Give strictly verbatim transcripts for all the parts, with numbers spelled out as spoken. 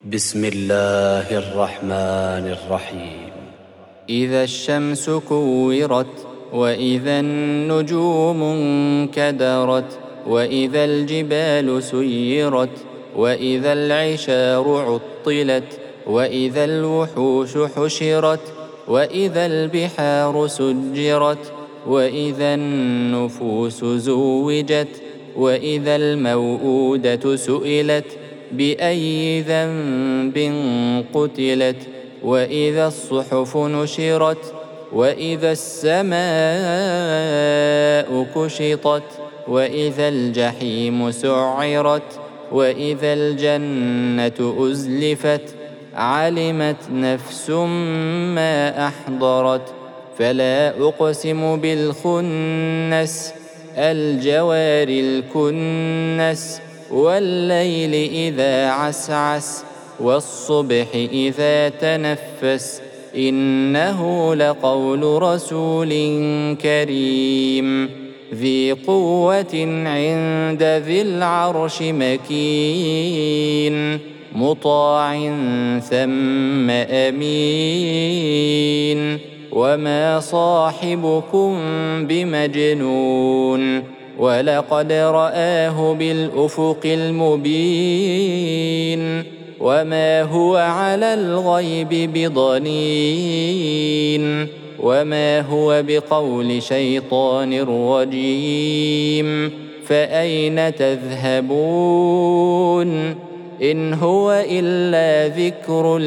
بسم الله الرحمن الرحيم. إذا الشمس كورت، وإذا النجوم انكدرت، وإذا الجبال سيرت، وإذا العشار عطلت، وإذا الوحوش حشرت، وإذا البحار سجرت، وإذا النفوس زوجت، وإذا الموءودة سئلت بأي ذنب قتلت، وإذا الصحف نشرت، وإذا السماء كشطت، وإذا الجحيم سعرت، وإذا الجنة أزلفت، علمت نفس ما أحضرت. فلا أقسم بالخنس، الجوار الكنس، والليل إذا عسعس، والصبح إذا تنفس، إنه لقول رسول كريم ذي قوة عند ذي العرش مكين، مطاع ثم أمين. وما صاحبكم بمجنون، ولقد رآه بالأفق المبين، وما هو على الغيب بضنين، وما هو بقول شيطان رجيم. فأين تذهبون؟ إن هو إلا ذكر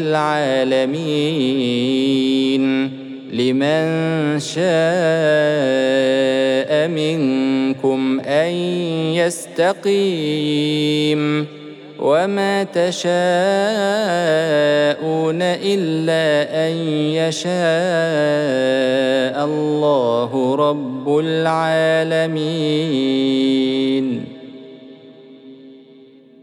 للعالمين، لمن شاء منكم أن يستقيم. وما تشاءون إلا أن يشاء الله رب العالمين.